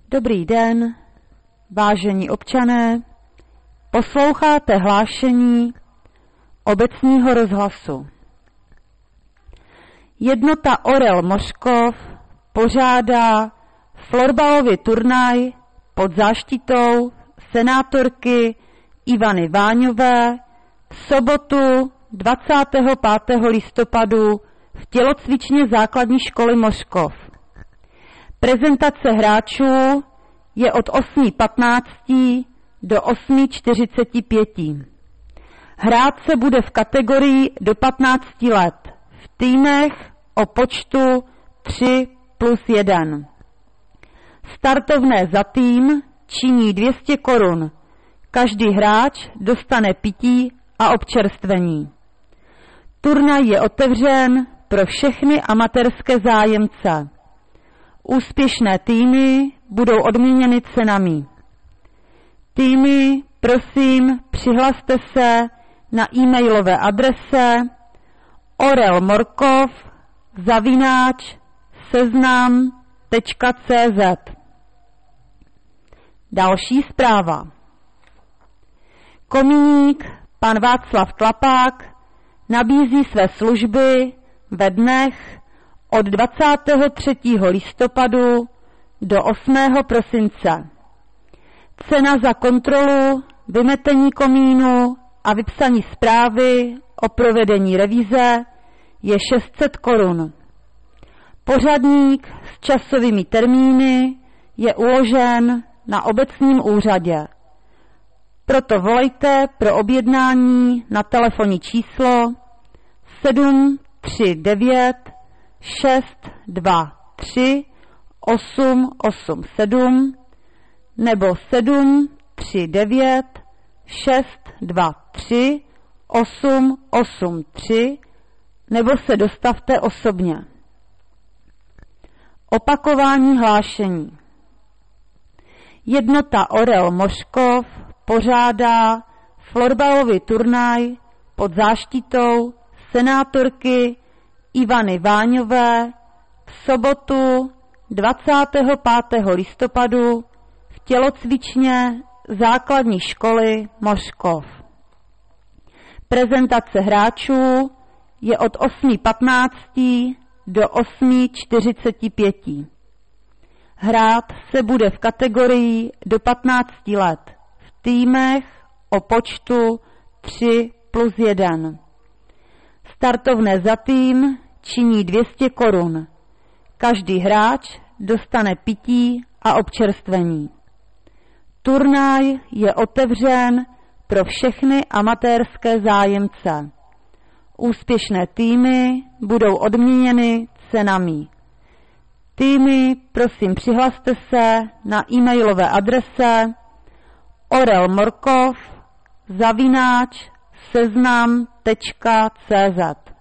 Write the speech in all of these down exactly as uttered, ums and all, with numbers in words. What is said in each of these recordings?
Dobrý den, vážení občané, posloucháte hlášení obecního rozhlasu. Jednota Orel Mořkov pořádá florbalový turnaj pod záštitou senátorky Ivany Váňové v sobotu dvacátého pátého listopadu v tělocvičně základní školy Mořkov. Prezentace hráčů je od osm patnáct do osm čtyřicet pět. Hrát se bude v kategorii do patnácti let v týmech o počtu tři plus jedna. Startovné za tým činí dvě stě korun. Každý hráč dostane pití a občerstvení. Turnaj je otevřen pro všechny amatérské zájemce. Úspěšné týmy budou odměněny cenami. Týmy, prosím, přihlaste se na e-mailové adrese orelmorkov zavináč seznam tečka cé zet. Další zpráva. Komíník pan Václav Tlapák nabízí své služby ve dnech od dvacátého třetího listopadu do osmého prosince. Cena za kontrolu, vymetení komínu a vypsaní zprávy o provedení revize je šest set korun. Pořadník s časovými termíny je uložen na obecním úřadě. Proto volejte pro objednání na telefonní číslo sedm tři devět šest dva tři osm osm sedm nebo sedm tři devět šest dva tři osm osm tři nebo se dostavte osobně. Opakování hlášení. Jednota Orel Mořkov pořádá florbalový turnaj pod záštitou senátorky Ivany Váňové v sobotu dvacátého pátého listopadu v tělocvičně základní školy Mořkov. Prezentace hráčů je od osm patnáct do osm čtyřicet pět. Hrát se bude v kategorii do patnácti let v týmech o počtu tři plus jedna. Startovné za tým činí dvě stě korun. Každý hráč dostane pití a občerstvení. Turnaj je otevřen pro všechny amatérské zájemce. Úspěšné týmy budou odměněny cenami. Týmy, prosím, přihlaste se na e-mailové adrese orelmorkov zavináč seznam tečka cé zet.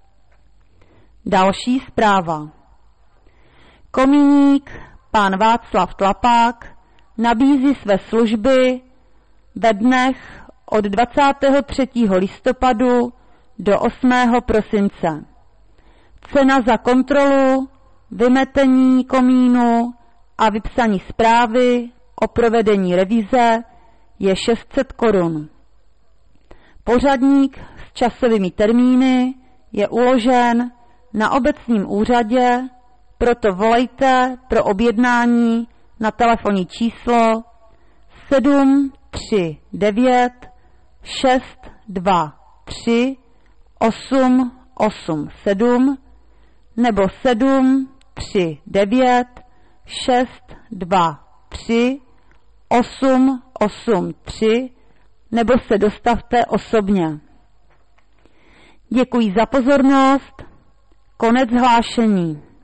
Další zpráva. Komíník pan Václav Tlapák nabízí své služby ve dnech od dvacátého třetího listopadu do osmého prosince. Cena za kontrolu, vymetení komínu a vypsaní zprávy o provedení revize je šest set korun. Pořadník s časovými termíny je uložen na obecním úřadě, proto volejte pro objednání na telefonní číslo sedm tři devět šest dva tři osm osm sedm nebo sedm tři devět šest dva tři osm osm tři nebo se dostavte osobně. Děkuji za pozornost. Konec hlášení.